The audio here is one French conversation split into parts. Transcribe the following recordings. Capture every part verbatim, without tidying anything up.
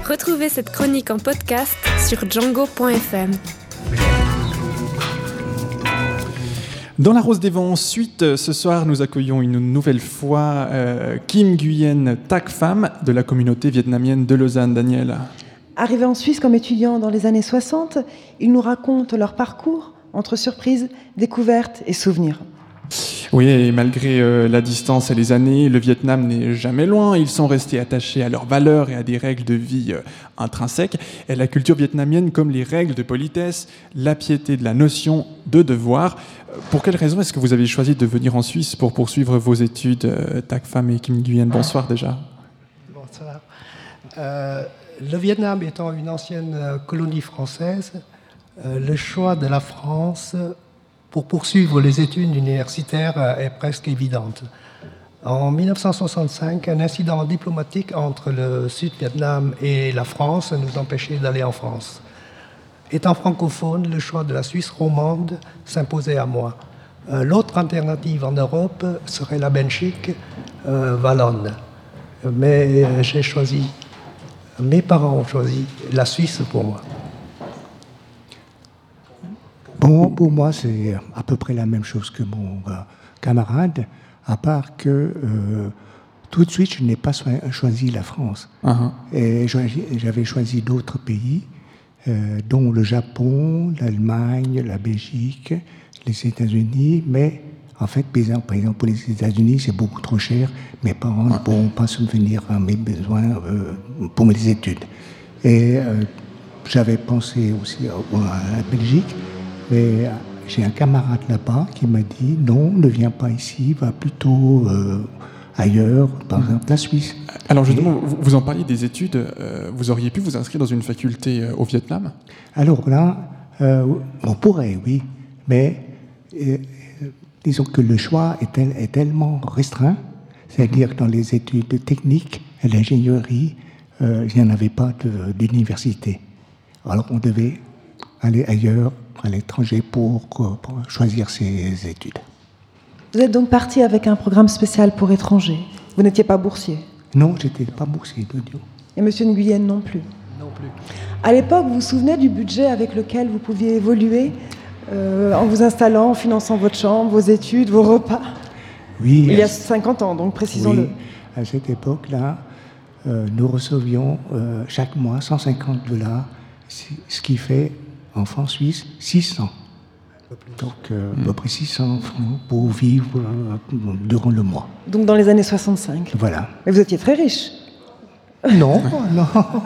Retrouvez cette chronique en podcast sur django point f m. Dans La Rose des Vents, suite, ce soir, nous accueillons une nouvelle fois euh, Kim Nguyen Tak Pham de la communauté vietnamienne de Lausanne. Daniel. Arrivés en Suisse comme étudiants dans les années soixante, ils nous racontent leur parcours entre surprises, découvertes et souvenirs. Oui, et malgré euh, la distance et les années, le Vietnam n'est jamais loin. Ils sont restés attachés à leurs valeurs et à des règles de vie euh, intrinsèques. Et la culture vietnamienne, comme les règles de politesse, la piété de la notion de devoir. Pour quelle raison est-ce que vous avez choisi de venir en Suisse pour poursuivre vos études, euh, Tak Pham et Kim Nguyen? Bonsoir déjà. Bonsoir. Euh, le Vietnam étant une ancienne euh, colonie française, euh, le choix de la France pour poursuivre les études universitaires est presque évidente. En dix-neuf cent soixante-cinq, un incident diplomatique entre le Sud-Vietnam et la France nous empêchait d'aller en France. Étant francophone, le choix de la Suisse romande s'imposait à moi. Euh, l'autre alternative en Europe serait la Belgique euh, wallonne. Mais euh, j'ai choisi, mes parents ont choisi la Suisse pour moi. Bon, pour moi, c'est à peu près la même chose que mon euh, camarade, à part que euh, tout de suite, je n'ai pas so- choisi la France. Uh-huh. Et j'avais choisi d'autres pays, euh, dont le Japon, l'Allemagne, la Belgique, les États-Unis, mais en fait, par exemple, par exemple pour les États-Unis, c'est beaucoup trop cher. Mes parents ne pourront pas subvenir à mes besoins euh, pour mes études. Et euh, j'avais pensé aussi à, à la Belgique. Mais j'ai un camarade là-bas qui m'a dit non, ne viens pas ici, va plutôt euh, ailleurs, par exemple la Suisse. Alors justement, Et, vous, vous en parliez des études, euh, vous auriez pu vous inscrire dans une faculté euh, au Vietnam? Alors là, euh, on pourrait, oui, mais euh, disons que le choix est, tel, est tellement restreint, c'est-à-dire que dans les études techniques et l'ingénierie, euh, il n'y en avait pas de, d'université. Alors on devait aller ailleurs, à l'étranger, pour, pour choisir ses études. Vous êtes donc parti avec un programme spécial pour étrangers. Vous n'étiez pas boursier? Non, je n'étais pas boursier de Dieu. Et M. Nguyen non plus? Non plus. À l'époque, vous vous souvenez du budget avec lequel vous pouviez évoluer euh, en vous installant, en finançant votre chambre, vos études, vos repas? Oui. Il y a cinquante ans, donc précisons-le. Oui, à cette époque-là, euh, nous recevions euh, chaque mois cent cinquante dollars, ce qui fait en francs suisses, six cents. Donc, euh, mmh. à peu près six cents francs pour vivre euh, durant le mois. Donc, dans les années soixante-cinq. Voilà. Mais vous étiez très riche. Non, non.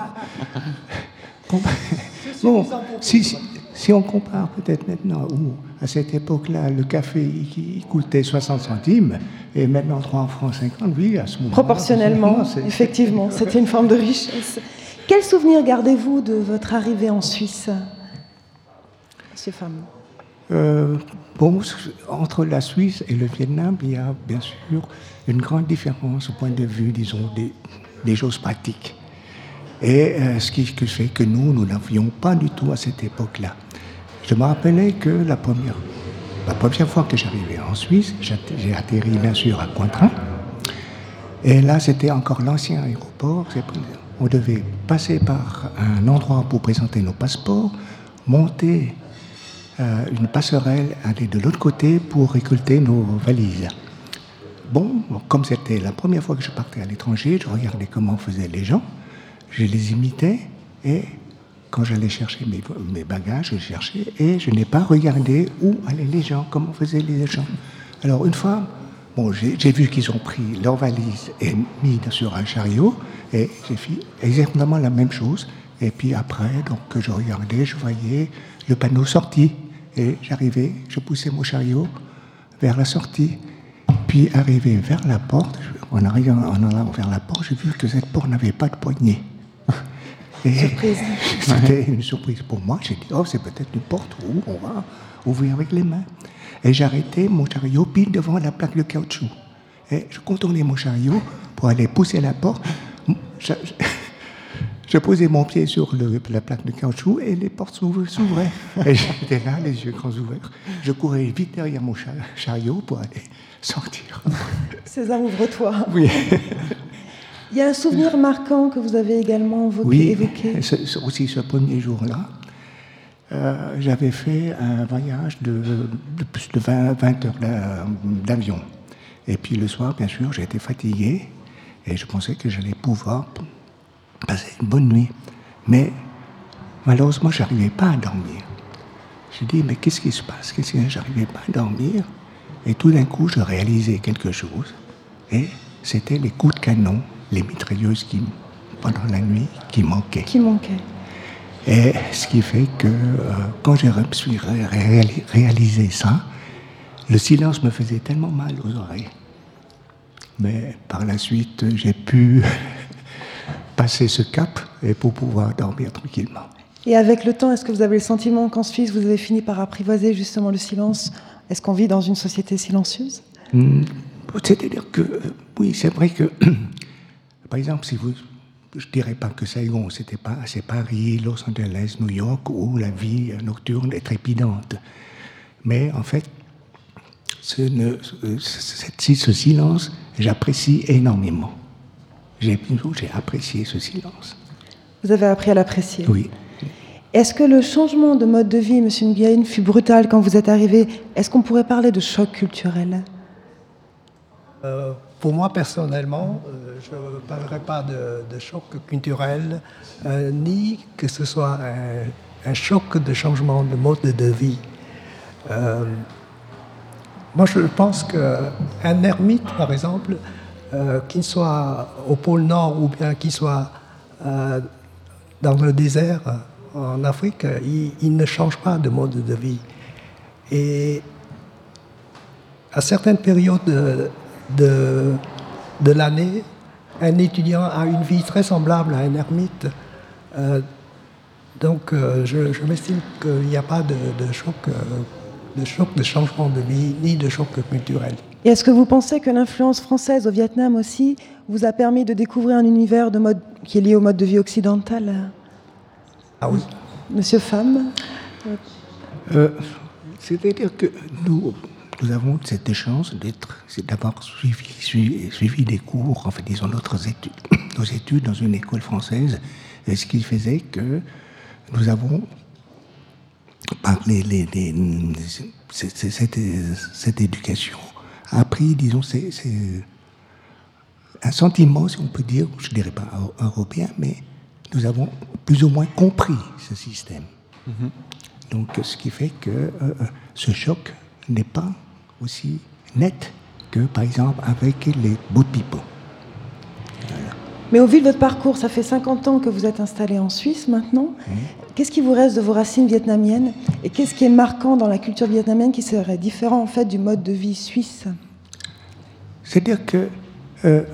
Bon, si, si, si on compare peut-être maintenant, où à cette époque-là, le café il, il coûtait soixante centimes, et maintenant trois francs cinquante, oui, à ce moment-là. Proportionnellement, c'est... effectivement, c'était une forme de richesse. Quel souvenir gardez-vous de votre arrivée en Suisse, Monsieur Pham? euh, Bon, entre la Suisse et le Vietnam, il y a bien sûr une grande différence au point de vue, disons, des, des choses pratiques. Et euh, ce qui fait que nous, nous n'avions pas du tout à cette époque-là. Je me rappelais que la première, la première fois que j'arrivais en Suisse, j'ai atterri bien sûr à Cointrin. Et là, c'était encore l'ancien aéroport. On devait passer par un endroit pour présenter nos passeports, monter euh, une passerelle, aller de l'autre côté pour récolter nos valises. Bon, comme c'était la première fois que je partais à l'étranger, je regardais comment faisaient les gens, je les imitais, et quand j'allais chercher mes, mes bagages, je cherchais, et je n'ai pas regardé où allaient les gens, comment faisaient les gens. Alors une fois, bon, j'ai, j'ai vu qu'ils ont pris leurs valises et mis sur un chariot, et j'ai fait exactement la même chose. Et puis après, donc, je regardais, je voyais le panneau sortie, et j'arrivais, je poussais mon chariot vers la sortie. Puis arrivé vers la porte, en arrivant, en allant vers la porte, j'ai vu que cette porte n'avait pas de poignée. Et surprise. C'était une surprise pour moi. J'ai dit, oh, c'est peut-être une porte où on va ouvrir avec les mains. Et j'arrêtais mon chariot pile devant la plaque de caoutchouc. Et je contournais mon chariot pour aller pousser la porte. Je, je, je posais mon pied sur le, la plaque de caoutchouc et les portes s'ouvraient. Et j'étais là, les yeux grands ouverts. Je courais vite derrière mon chariot pour aller sortir. César, ouvre-toi. Oui. Il y a un souvenir marquant que vous avez également évoqué. Oui, évoqué. c'est, c'est aussi ce premier jour-là. Euh, j'avais fait un voyage de, de plus de vingt, vingt heures d'avion. Et puis le soir, bien sûr, j'étais fatigué et je pensais que j'allais pouvoir passer une bonne nuit. Mais malheureusement, je n'arrivais pas à dormir. Je dis, mais qu'est-ce qui se passe? Qu'est-ce que je n'arrivais pas à dormir? Et tout d'un coup, je réalisais quelque chose. Et c'était les coups de canon, les mitrailleuses qui, pendant la nuit, qui manquaient. Qui manquaient. Et ce qui fait que, euh, quand j'ai ré- réalisé ça, le silence me faisait tellement mal aux oreilles. Mais par la suite, j'ai pu passer ce cap et pour pouvoir dormir tranquillement. Et avec le temps, est-ce que vous avez le sentiment qu'en Suisse, vous avez fini par apprivoiser justement le silence? Est-ce qu'on vit dans une société silencieuse? Mmh. C'est-à-dire que, euh, oui, c'est vrai que, par exemple, si vous... Je ne dirais pas que Saigon, c'était pas, c'est Paris, Los Angeles, New York, où la vie nocturne est trépidante. Mais en fait, ce, ne, ce, ce silence, j'apprécie énormément. J'ai, j'ai apprécié ce silence. Vous avez appris à l'apprécier? Oui. Est-ce que le changement de mode de vie, M. Nguyen, fut brutal quand vous êtes arrivé? Est-ce qu'on pourrait parler de choc culturel? Euh, pour moi, personnellement, euh, je ne parlerai pas de, de choc culturel, euh, ni que ce soit un, un choc de changement de mode de vie. Euh, moi, je pense qu'un ermite, par exemple, euh, qu'il soit au pôle Nord ou bien qu'il soit euh, dans le désert en Afrique, il, il ne change pas de mode de vie. Et à certaines périodes de, de, de l'année, un étudiant a une vie très semblable à un ermite. Euh, donc, euh, je, je m'estime qu'il n'y a pas de, de, choc, euh, de choc de changement de vie, ni de choc culturel. Et est-ce que vous pensez que l'influence française au Vietnam aussi vous a permis de découvrir un univers de mode, qui est lié au mode de vie occidental? Ah oui. Monsieur Pham? euh, C'est-à-dire que nous... Nous avons cette chance d'être, c'est d'avoir suivi, suivi, suivi des cours, enfin disons notre étude, nos études dans une école française, et ce qui faisait que nous avons, par les, les, les, cette, cette, cette éducation, appris, disons, c'est, c'est un sentiment, si on peut dire, je ne dirais pas européen, mais nous avons plus ou moins compris ce système. Mm-hmm. Donc, ce qui fait que euh, ce choc n'est pas aussi net que, par exemple, avec les boat people. Voilà. Mais au vu de votre parcours, ça fait cinquante ans que vous êtes installé en Suisse maintenant. Mmh. Qu'est-ce qui vous reste de vos racines vietnamiennes? Et qu'est-ce qui est marquant dans la culture vietnamienne qui serait différent, en fait, du mode de vie suisse? C'est-à-dire que euh,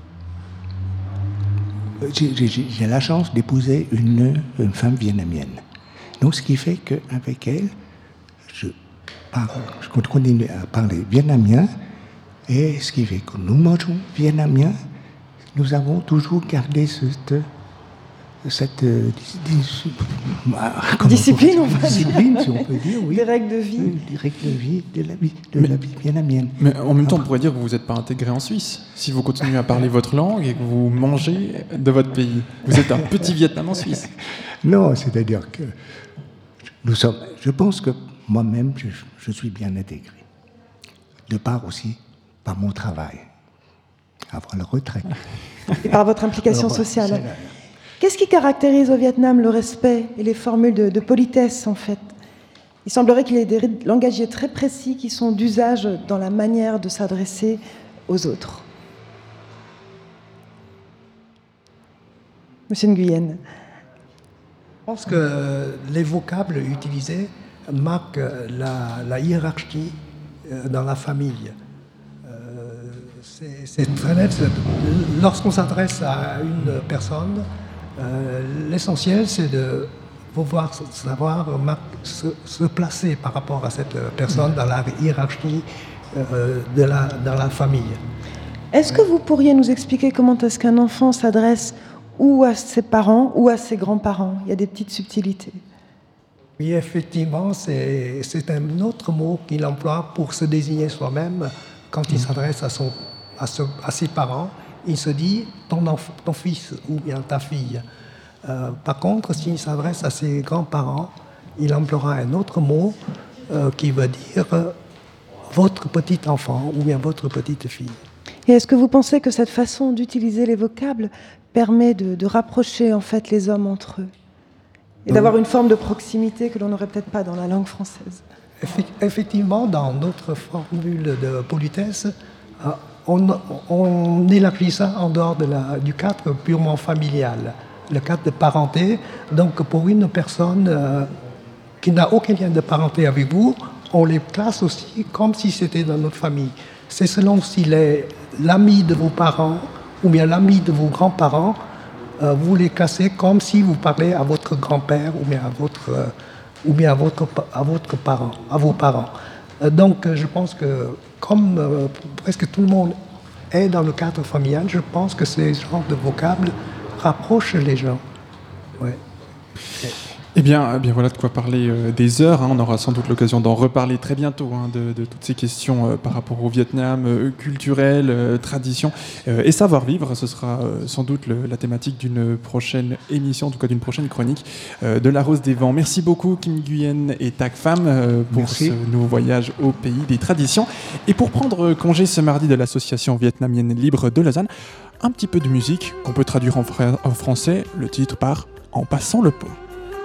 j'ai, j'ai, j'ai la chance d'épouser une, une femme vietnamienne. Donc, ce qui fait qu'avec elle, je je continue à parler vietnamien, et ce qui fait que nous mangeons vietnamien, nous avons toujours gardé cette, cette euh, discipline, on va discipline, dire. Si on peut dire, oui. Des règles de vie. Oui, des règles de vie, de la vie, de mais, la vie vietnamienne. Mais en même temps, on pourrait dire que vous n'êtes pas intégré en Suisse, si vous continuez à parler votre langue et que vous mangez de votre pays. Vous êtes un petit Vietnam en Suisse. Non, c'est-à-dire que nous sommes, je pense que moi-même, je, je suis bien intégré. De part aussi par mon travail, avant la retraite. Et par votre implication Alors, sociale. la... Qu'est-ce qui caractérise au Vietnam le respect et les formules de, de politesse, en fait? Il semblerait qu'il y ait des langagiers très précis qui sont d'usage dans la manière de s'adresser aux autres. Monsieur Nguyen. Je pense que les vocables utilisés marquent la, la hiérarchie dans la famille. Euh, c'est, c'est très net. Lorsqu'on s'adresse à une personne, euh, l'essentiel, c'est de pouvoir savoir se, se placer par rapport à cette personne dans la hiérarchie euh, de la, dans la famille. Est-ce que vous pourriez nous expliquer comment est-ce qu'un enfant s'adresse ou à ses parents ou à ses grands-parents? Il y a des petites subtilités. Oui, effectivement, c'est, c'est un autre mot qu'il emploie pour se désigner soi-même quand il s'adresse à, son, à, ce, à ses parents. il se dit ton, enf- ton fils ou bien ta fille. Euh, par contre, s'il s'adresse à ses grands-parents, il emploiera un autre mot euh, qui veut dire euh, votre petit enfant ou bien votre petite fille. Et est-ce que vous pensez que cette façon d'utiliser les vocables permet de, de rapprocher en fait les hommes entre eux et d'avoir une forme de proximité que l'on n'aurait peut-être pas dans la langue française? Effectivement, dans notre formule de politesse, euh, on, on élargit ça en dehors de la, du cadre purement familial, le cadre de parenté. Donc pour une personne euh, qui n'a aucun lien de parenté avec vous, on les classe aussi comme si c'était dans notre famille. C'est selon s'il est l'ami de vos parents ou bien l'ami de vos grands-parents, euh, vous les classez comme si vous parlez à votre grand-père ou bien à votre, euh, ou bien à votre, à votre parent, à vos parents. Euh, donc euh, je pense que comme euh, presque tout le monde est dans le cadre familial, je pense que ces genres de vocables rapprochent les gens. Ouais. Et... Eh bien, eh bien, voilà de quoi parler euh, des heures. Hein. On aura sans doute l'occasion d'en reparler très bientôt, hein, de, de toutes ces questions euh, par rapport au Vietnam, euh, culturel, euh, tradition euh, et savoir-vivre. Ce sera euh, sans doute le, la thématique d'une prochaine émission, en tout cas d'une prochaine chronique euh, de La Rose des Vents. Merci beaucoup Kim Nguyen et Tak Pham euh, pour Merci. ce nouveau voyage au pays des traditions. Et pour prendre congé ce mardi de l'association vietnamienne libre de Lausanne, un petit peu de musique qu'on peut traduire en, fra- en français. Le titre par « En passant le pont ».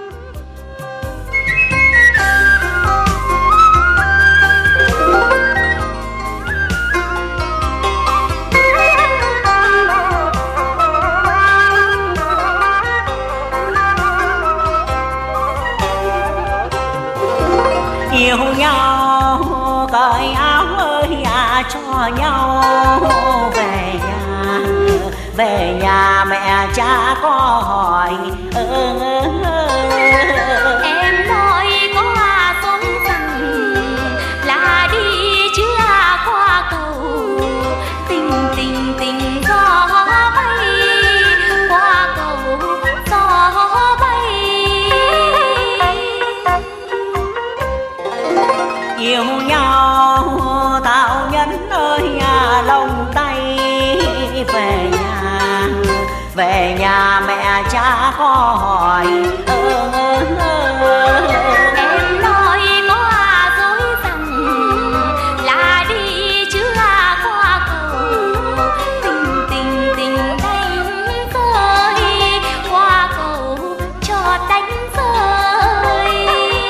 Yêu nhau cởi áo ơi à, cho nhau về nhà, về nhà mẹ cha có hỏi ơ ơ ơ. Em nói có sống rằng là đi chưa qua cầu, tình tình tình gió bay qua cầu gió bay. Yêu nhau tạo nhân ơi à, lòng tay về nhà, về nhà mẹ cha có hỏi ơ ơ ơ. Em nói có dối rằng là đi chưa qua cầu, tình tình tình đánh rơi qua cầu cho đánh rơi.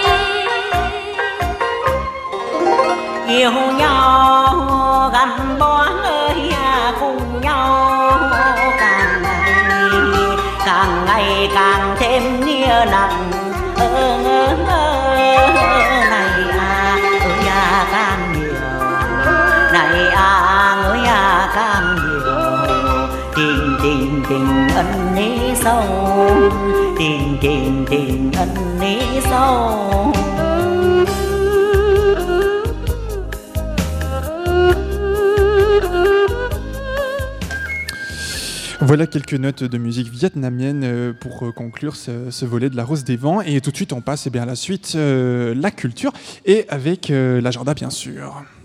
Yêu nhau gắn bó ơi à, cùng nhau càng ngày càng ngày càng thêm nghĩa nặng ơ ơ ơ. Này à ơi à càng nhiều, này à ơi à càng nhiều, tình tình tình ân ní sâu, tình tình tình ân ní sâu. Voilà quelques notes de musique vietnamienne pour conclure ce, ce volet de La Rose des Vents. Et tout de suite, on passe eh bien, à la suite, euh, la culture, et avec euh, l'agenda, bien sûr.